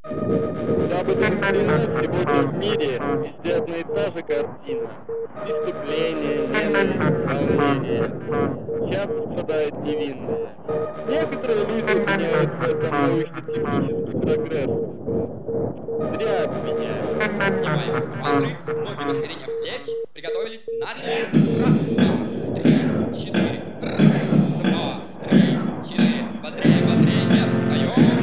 Дабы закреплена сегодня в мире везде одна и та же картина. Преступление, ненависть, волнение. Часто страдают невинные. Некоторые люди обвиняют в этом научно-технический прогресс. Зря обвиняют. Снимаем скафандры, ноги на ширине плеч, приготовились, начали. Раз, два, три, четыре. Раз, два, три, четыре. Бодрее, бодрее, нет, встаем.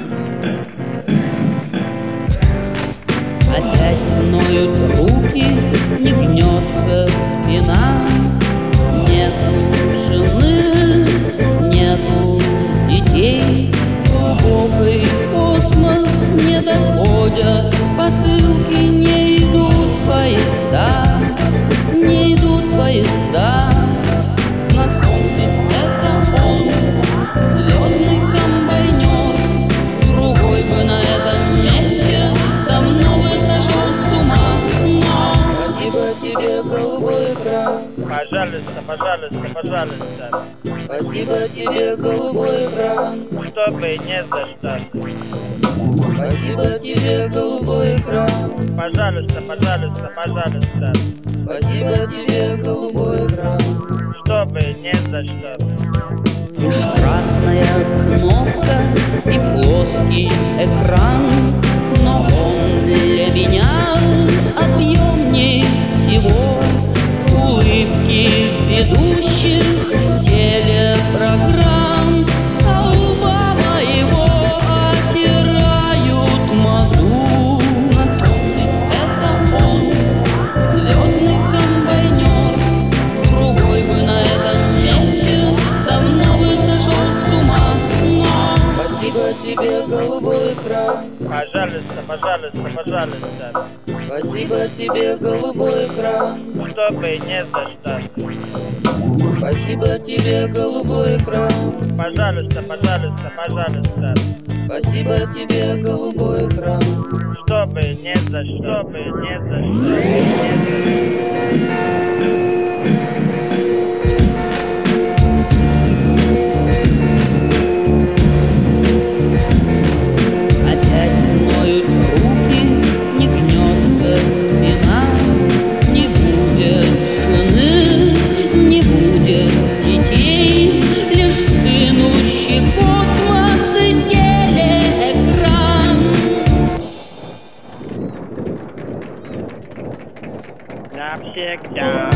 Опять ноют руки, не гнется спина. Нету жены, нету детей. Глубокий космос не доходят посылки, не идут поезда, не идут поезда. Знакомьтесь, это он, звездный комбайнер. Другой бы на этом месте давно бы сошел с ума. Но спасибо тебе, голубой экран. Пожалуйста, пожалуйста, пожалуйста, Спасибо тебе, голубой экран. чтобы не за что. Спасибо тебе, голубой экран. Пожалуйста, пожалуйста, пожалуйста, Спасибо тебе, голубой экран. чтобы не за что. Лишь красная кнопка и плоский экран, но он для меня объемней всего. Улыбки ведущих телепрограмм со лба моего оттирают мазу. Знакомьтесь, это он, звездный комбайнер. Другой бы на этом месте давно бы сошел с ума. Но спасибо тебе, голубой экран. Пожалуйста, пожалуйста, пожалуйста, Спасибо тебе, голубой экран. чтобы не за что. Спасибо тебе, голубой экран. Пожалуйста, пожалуйста, пожалуйста, Спасибо тебе, голубой экран. чтобы не за что, чтобы не за что, не за Опять ноют руки, не гнется спина. Не будет жены, не будет детей. Лишь стынущий космос и телеэкран. навсегда.